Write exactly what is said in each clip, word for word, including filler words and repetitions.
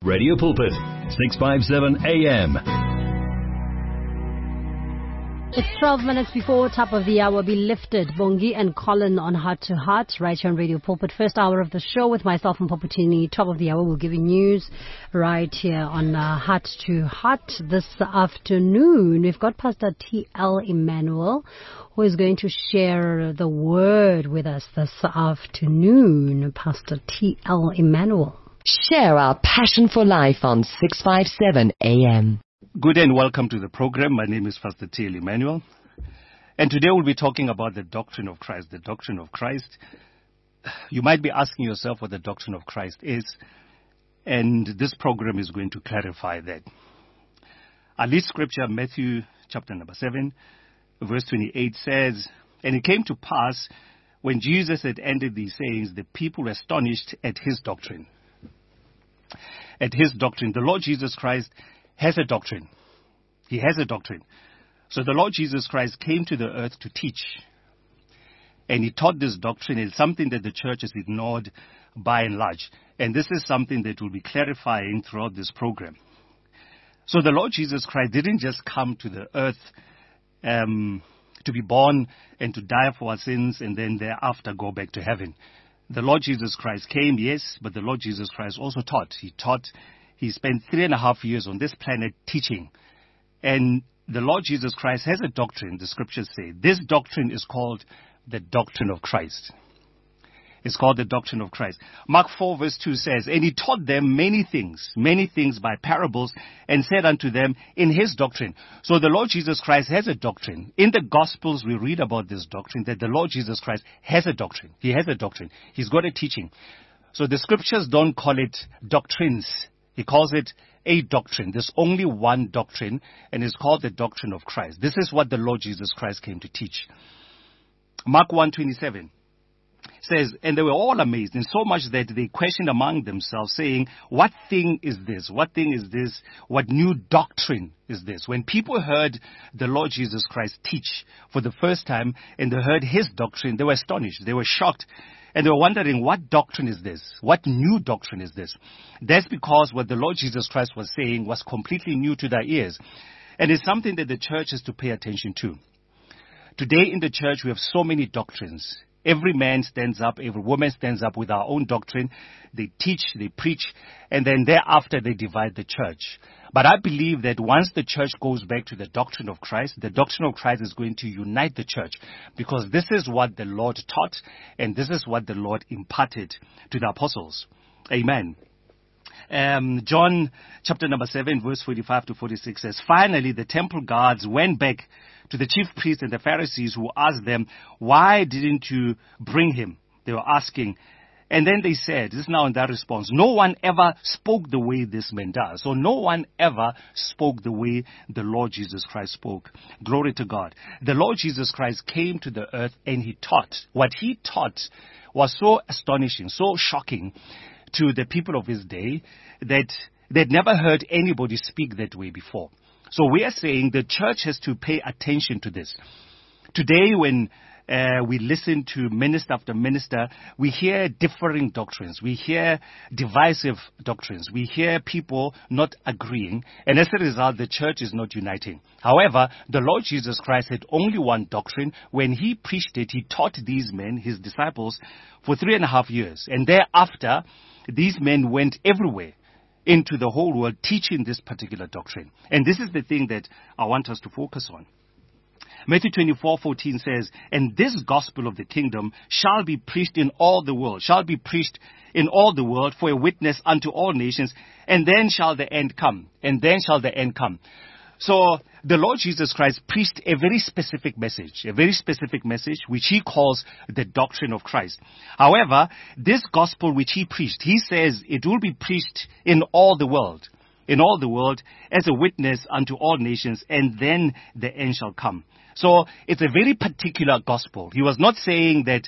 Radio Pulpit, six fifty-seven A M. It's twelve minutes before top of the hour. Be lifted. Bongi and Colin on Heart to Heart, right here on Radio Pulpit. First hour of the show with myself and Poputini. Top of the hour, we'll give you news right here on uh, Heart to Heart this afternoon. We've got Pastor T L Emmanuel, who is going to share the word with us this afternoon. Pastor T L Emmanuel. Share our passion for life on six fifty-seven A M. Good and welcome to the program. My name is Pastor T L Emmanuel. And today we'll be talking about the doctrine of Christ. The doctrine of Christ. You might be asking yourself what the doctrine of Christ is. And this program is going to clarify that. Our lead scripture, Matthew chapter number seven, verse twenty-eight says, "And it came to pass, when Jesus had ended these sayings, the people were astonished at his doctrine." At his doctrine. The Lord Jesus Christ has a doctrine. He has a doctrine. So the Lord Jesus Christ came to the earth to teach. And he taught this doctrine. It's something that the church has ignored by and large. And this is something that we'll be clarifying throughout this program. So the Lord Jesus Christ didn't just come to the earth um, to be born and to die for our sins and then thereafter go back to heaven. The Lord Jesus Christ came, yes, but the Lord Jesus Christ also taught. He taught, he spent three and a half years on this planet teaching. And the Lord Jesus Christ has a doctrine, the scriptures say. This doctrine is called the doctrine of Christ. It's called the doctrine of Christ. Mark four verse two says, "And he taught them many things, many things by parables, and said unto them in his doctrine." So the Lord Jesus Christ has a doctrine. In the Gospels we read about this doctrine, that the Lord Jesus Christ has a doctrine. He has a doctrine. He's got a teaching. So the scriptures don't call it doctrines. He calls it a doctrine. There's only one doctrine, and it's called the doctrine of Christ. This is what the Lord Jesus Christ came to teach. Mark one twenty-seven. Says, "And they were all amazed, and so much that they questioned among themselves, saying, What thing is this? What thing is this? What new doctrine is this?" When people heard the Lord Jesus Christ teach for the first time, and they heard his doctrine, they were astonished. They were shocked. And they were wondering, what doctrine is this? What new doctrine is this? That's because what the Lord Jesus Christ was saying was completely new to their ears. And it's something that the church has to pay attention to. Today in the church, we have so many doctrines. Every man stands up, every woman stands up with our own doctrine. They teach, they preach, and then thereafter they divide the church. But I believe that once the church goes back to the doctrine of Christ, the doctrine of Christ is going to unite the church, because this is what the Lord taught, and this is what the Lord imparted to the apostles. Amen. Um, John chapter number seven, verse forty-five to forty-six says, "Finally the temple guards went back to the chief priests and the Pharisees, who asked them, 'Why didn't you bring him?' They were asking. And then they said," this is now in their response, "No one ever spoke the way this man does." So no one ever spoke the way the Lord Jesus Christ spoke. Glory to God. The Lord Jesus Christ came to the earth and he taught. What he taught was so astonishing, so shocking to the people of his day, that they'd never heard anybody speak that way before. So we are saying the church has to pay attention to this. Today, when uh, we listen to minister after minister, we hear differing doctrines. We hear divisive doctrines. We hear people not agreeing. And as a result, the church is not uniting. However, the Lord Jesus Christ had only one doctrine. When he preached it, he taught these men, his disciples, for three and a half years. And thereafter, these men went everywhere into the whole world teaching this particular doctrine. And this is the thing that I want us to focus on. Matthew twenty-four fourteen says, "And this gospel of the kingdom shall be preached in all the world, shall be preached in all the world for a witness unto all nations, and then shall the end come." And then shall the end come. So the Lord Jesus Christ preached a very specific message, a very specific message which he calls the doctrine of Christ. However, this gospel which he preached, he says it will be preached in all the world, in all the world as a witness unto all nations, and then the end shall come. So it's a very particular gospel. He was not saying that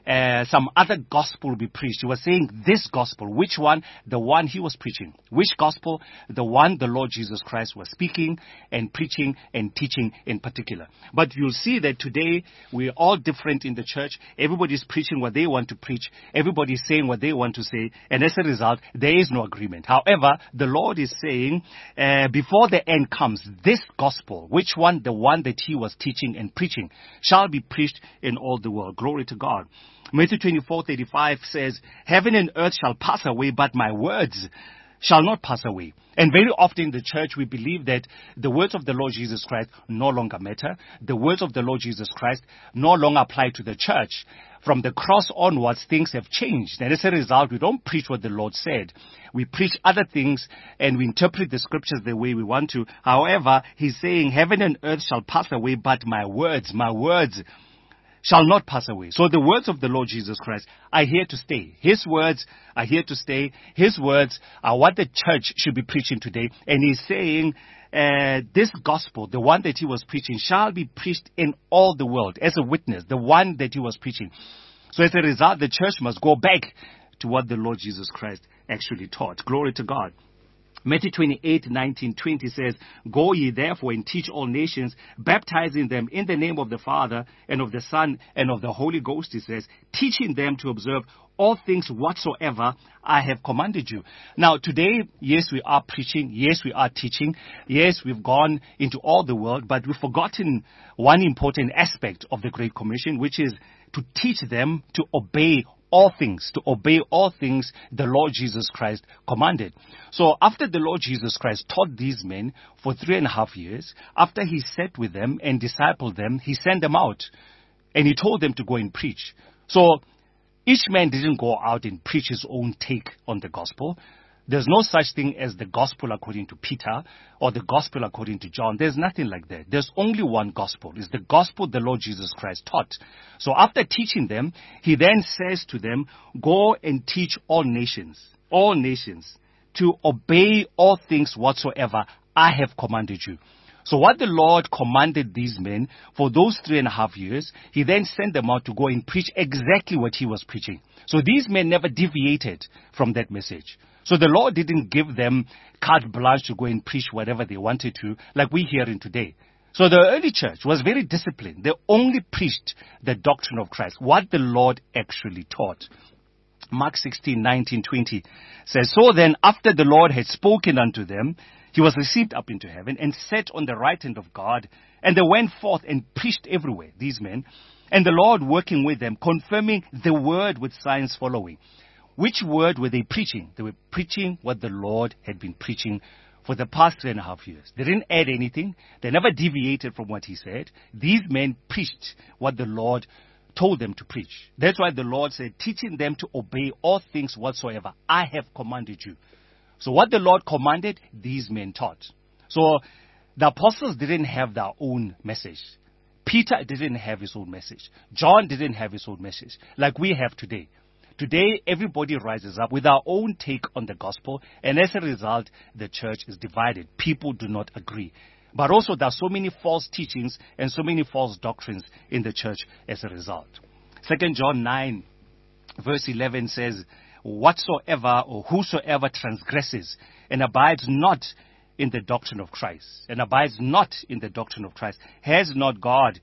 uh, some other gospel will be preached. He was saying this gospel. Which one? The one he was preaching. Which gospel? The one the Lord Jesus Christ was speaking and preaching and teaching in particular. But you'll see that today we're all different in the church. Everybody's preaching what they want to preach. Everybody's saying what they want to say. And as a result, there is no agreement. However, the Lord is saying, uh, before the end comes, this gospel, which one? The one that he was teaching and preaching, shall be preached in all the world. Glory to God. Matthew twenty-four thirty-five says, heaven and earth shall pass away, but my words shall not pass away. And very often in the church, we believe that the words of the Lord Jesus Christ no longer matter. The words of the Lord Jesus Christ no longer apply to the church. From the cross onwards, things have changed. And as a result, we don't preach what the Lord said. We preach other things and we interpret the scriptures the way we want to. However, he's saying, heaven and earth shall pass away, but my words, my words shall not pass away. So the words of the Lord Jesus Christ are here to stay. His words are here to stay. His words are what the church should be preaching today. And he's saying, uh, this gospel, the one that he was preaching, shall be preached in all the world as a witness, the one that he was preaching. So as a result, the church must go back to what the Lord Jesus Christ actually taught. Glory to God. Matthew twenty-eight nineteen twenty says, go ye therefore and teach all nations, baptizing them in the name of the Father and of the Son and of the Holy Ghost, he says, teaching them to observe all things whatsoever I have commanded you. Now today, yes, we are preaching, yes, we are teaching, yes, we've gone into all the world, but we've forgotten one important aspect of the Great Commission, which is to teach them to obey all things, to obey all things the Lord Jesus Christ commanded. So after the Lord Jesus Christ taught these men for three and a half years, after he sat with them and discipled them, he sent them out and he told them to go and preach. So each man didn't go out and preach his own take on the gospel. There's no such thing as the gospel according to Peter or the gospel according to John. There's nothing like that. There's only one gospel. It's the gospel the Lord Jesus Christ taught. So after teaching them, he then says to them, go and teach all nations, all nations, to obey all things whatsoever I have commanded you. So what the Lord commanded these men for those three and a half years, he then sent them out to go and preach exactly what he was preaching. So these men never deviated from that message. So the Lord didn't give them carte blanche to go and preach whatever they wanted to, like we hear in today. So the early church was very disciplined. They only preached the doctrine of Christ, what the Lord actually taught. Mark sixteen nineteen twenty says, so then after the Lord had spoken unto them, he was received up into heaven and sat on the right hand of God. And they went forth and preached everywhere, these men. And the Lord working with them, confirming the word with signs following. Which word were they preaching? They were preaching what the Lord had been preaching for the past three and a half years. They didn't add anything. They never deviated from what he said. These men preached what the Lord told them to preach. That's why the Lord said, teaching them to obey all things whatsoever I have commanded you. So what the Lord commanded, these men taught. So the apostles didn't have their own message. Peter didn't have his own message. John didn't have his own message like we have today. Today, everybody rises up with our own take on the gospel, and as a result, the church is divided. People do not agree. But also, there are so many false teachings and so many false doctrines in the church as a result. Second John nine, verse eleven says, whatsoever or whosoever transgresses and abides not in the doctrine of Christ, and abides not in the doctrine of Christ, has not God.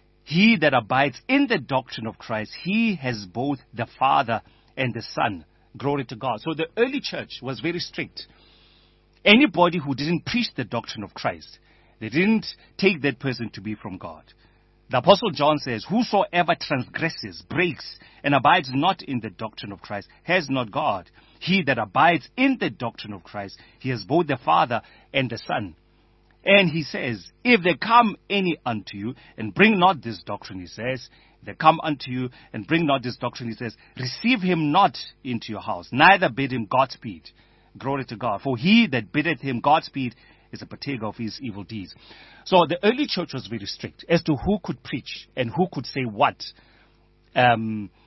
He that abides in the doctrine of Christ, he has both the Father and the Son. Glory to God. So the early church was very strict. Anybody who didn't preach the doctrine of Christ, they didn't take that person to be from God. The Apostle John says, whosoever transgresses, breaks, and abides not in the doctrine of Christ, has not God. He that abides in the doctrine of Christ, he has both the Father and the Son. And he says, if they come any unto you and bring not this doctrine, he says, if they come unto you and bring not this doctrine, he says, receive him not into your house, neither bid him Godspeed. Glory to God. For he that biddeth him Godspeed is a partaker of his evil deeds. So the early church was very strict as to who could preach and who could say what. Um,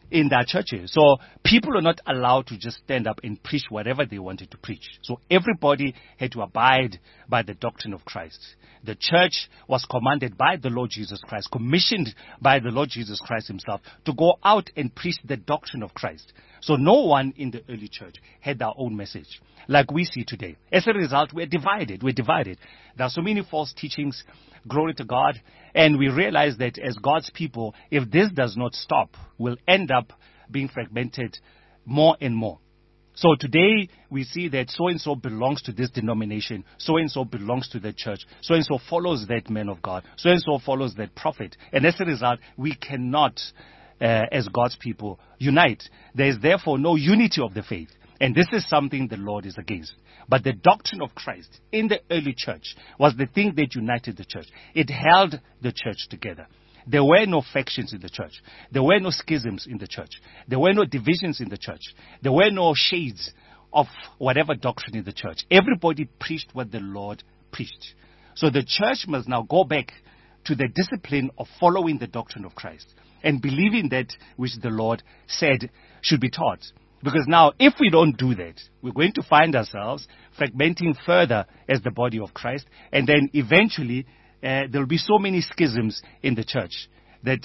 in their churches. So people are not allowed to just stand up and preach whatever they wanted to preach. So everybody had to abide by the doctrine of Christ. The church was commanded by the Lord Jesus Christ, commissioned by the Lord Jesus Christ himself to go out and preach the doctrine of Christ. So no one in the early church had their own message, like we see today. As a result, we're divided. We're divided. There are so many false teachings. Glory to God. And we realize that as God's people, if this does not stop, we'll end up being fragmented more and more. So today we see that so-and-so belongs to this denomination, so-and-so belongs to that church, so-and-so follows that man of God, so-and-so follows that prophet. And as a result, we cannot, uh, as God's people, unite. There is therefore no unity of the faith. And this is something the Lord is against. But the doctrine of Christ in the early church was the thing that united the church. It held the church together. There were no factions in the church. There were no schisms in the church. There were no divisions in the church. There were no shades of whatever doctrine in the church. Everybody preached what the Lord preached. So the church must now go back to the discipline of following the doctrine of Christ and believing that which the Lord said should be taught. Because now, if we don't do that, we're going to find ourselves fragmenting further as the body of Christ, and then eventually uh, there will be so many schisms in the church that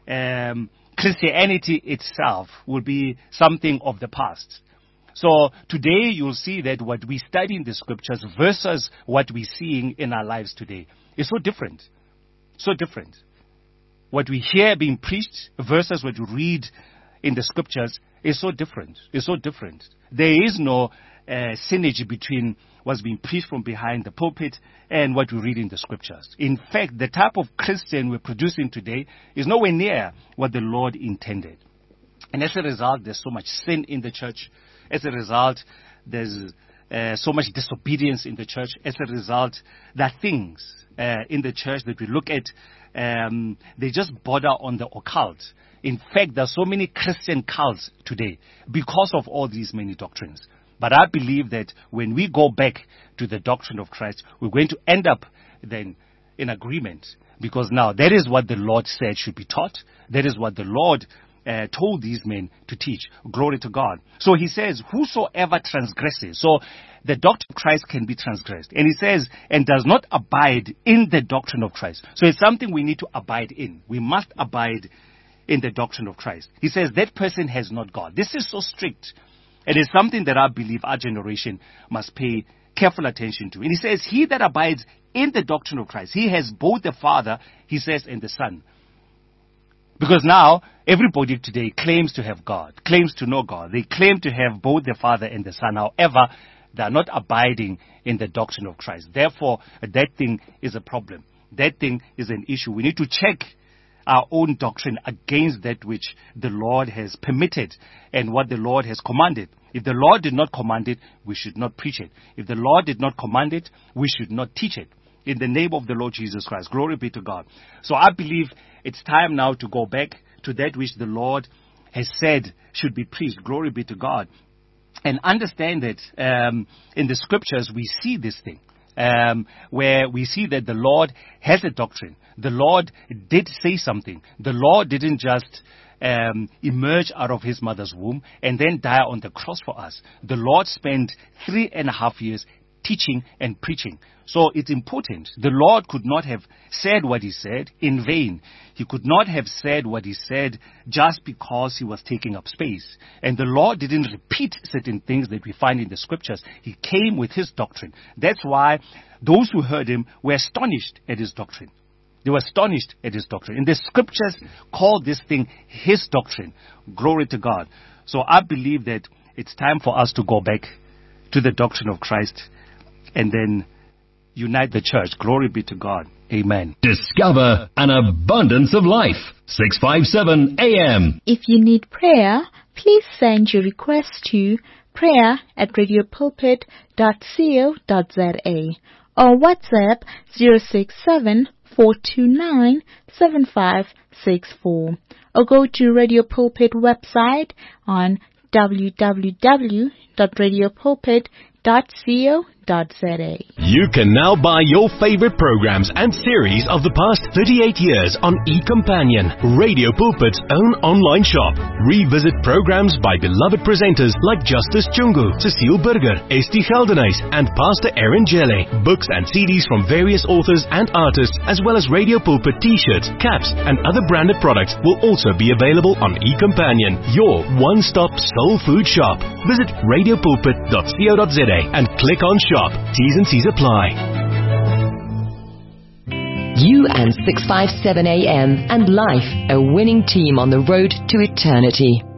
um, Christianity itself will be something of the past. So today you'll see that what we study in the scriptures versus what we're seeing in our lives today is so different. So different. What we hear being preached versus what we read in the scriptures is so different. It's so different. There is no uh, synergy between what's being preached from behind the pulpit and what we read in the scriptures. In fact, the type of Christian we're producing today is nowhere near what the Lord intended. And as a result, there's so much sin in the church. As a result, there's uh, so much disobedience in the church. As a result, there are things uh, in the church that we look at, um, they just border on the occult. In fact, there are so many Christian cults today because of all these many doctrines. But I believe that when we go back to the doctrine of Christ, we're going to end up then in agreement. Because now that is what the Lord said should be taught. That is what the Lord uh, told these men to teach. Glory to God. So he says, whosoever transgresses. So the doctrine of Christ can be transgressed. And he says, and does not abide in the doctrine of Christ. So it's something we need to abide in. We must abide in the doctrine of Christ. He says that person has not God. This is so strict. It is something that I believe our generation must pay careful attention to. And he says, he that abides in the doctrine of Christ, he has both the Father, he says, and the Son. Because now, everybody today claims to have God, claims to know God. They claim to have both the Father and the Son. However, they are not abiding in the doctrine of Christ. Therefore, that thing is a problem. That thing is an issue. We need to check our own doctrine against that which the Lord has permitted and what the Lord has commanded. If the Lord did not command it, we should not preach it. If the Lord did not command it, we should not teach it. In the name of the Lord Jesus Christ. Glory be to God. So I believe it's time now to go back to that which the Lord has said should be preached. Glory be to God. And understand that um, in the scriptures we see this thing. Um, where we see that the Lord has a doctrine. The Lord did say something. The Lord didn't just um, emerge out of his mother's womb and then die on the cross for us. The Lord spent three and a half years teaching and preaching. So it's important. The Lord could not have said what he said in vain. He could not have said what he said just because he was taking up space. And the Lord didn't repeat certain things that we find in the scriptures. He came with his doctrine. That's why those who heard him were astonished at his doctrine. They were astonished at his doctrine. And the scriptures call this thing his doctrine. Glory to God. So I believe that it's time for us to go back to the doctrine of Christ and then unite the church. Glory be to God. Amen. Discover an abundance of life. six fifty-seven A M. If you need prayer, please send your request to prayer at radio pulpit dot co dot za or WhatsApp zero six seven, four two nine, seven five six four or go to Radio Pulpit website on w w w dot radio pulpit dot co dot z a. You can now buy your favorite programs and series of the past thirty-eight years on eCompanion, Radio Pulpit's own online shop. Revisit programs by beloved presenters like Justice Chungu, Cecile Burger, Esti Geldenhuys, and Pastor Aaron Jelle. Books and C Ds from various authors and artists, as well as Radio Pulpit t-shirts, caps, and other branded products will also be available on eCompanion, your one-stop soul food shop. Visit radio pulpit dot co dot za and click on shop. T's and C's apply. You and six fifty-seven A M and life, a winning team on the road to eternity.